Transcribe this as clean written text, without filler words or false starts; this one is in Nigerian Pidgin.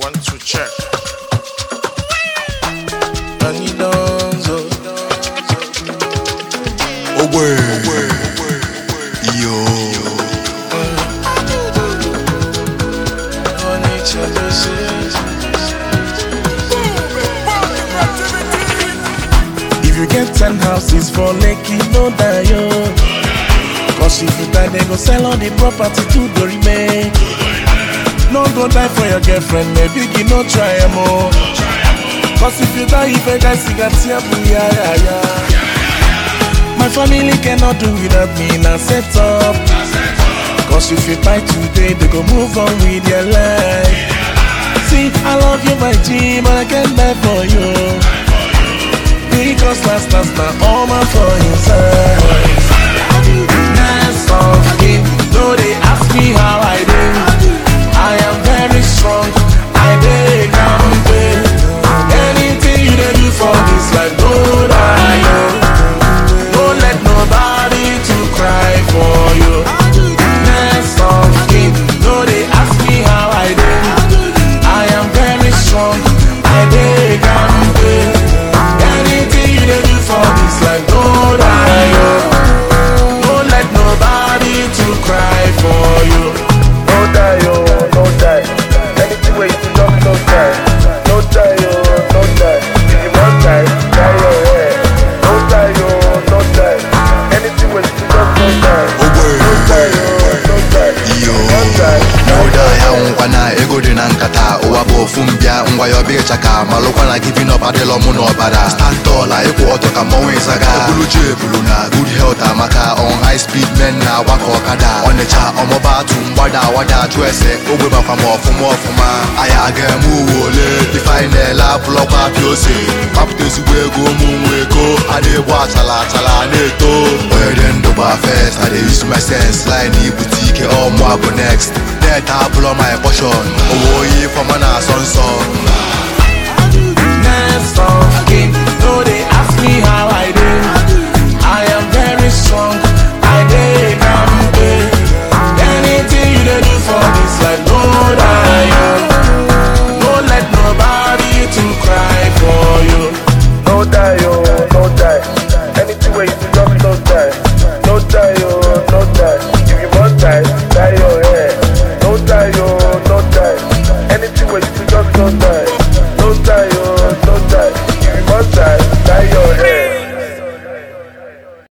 1 2 check. Money Donzo. Oh boy, yo. If you get 10 houses for Lekki, no die yo. Cause if you die, they go sell all the property to the remain. No go die for your girlfriend, maybe you no try more. Cause if you die, if a guy got yeah. My family cannot do without me, now set up. Cause if you die today, they go move on with their life. See, I love you, my G, but I can't die for you. Because last now all my for inside. Hands off him, though they ask me how I do. I am very strong, I beg and pay. Anything you do for this life, don't I know. Don't let nobody to cry for you. Hands off him, though they ask me how I do. I am very strong, I beg and pay. Anything you do for this life, don't I know. Don't let nobody to cry for you. No die, yo, no die. Anything where you don't no die. No die, yo, no die. If you want die, die your way. No die, yo, no die. Anything where you don't no die. No die, yo, no die. Yo, no die, I ego de nankata. Oabo fumbia, yo be chaka. Malokwana giving up adelo muno bada. Stand tall, eko otoka moe saga. Buluna, good health amaka. On high speed men na wako kada. On the cha, omoba wada twese. Ogwe bakamo fuma. Aya agemu wole. Define la bloka piose. Papte suwe go mumweko. Ade wa chala neto. Burden do ba first. I use my sense. Line boutique or mwabo next. Net blow my portion. Owo yi for mana sonso.